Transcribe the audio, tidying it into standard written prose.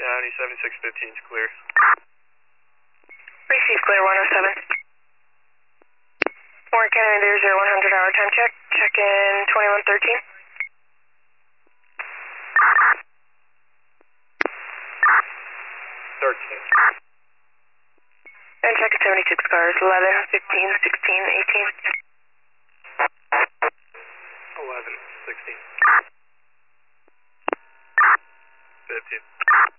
County 7615 is clear. Receive clear 107. Warren County, there's your 100 hour time check. Check in 2113. And check at 76 cars, 11, 15, 16, 18. 11, 16. 15.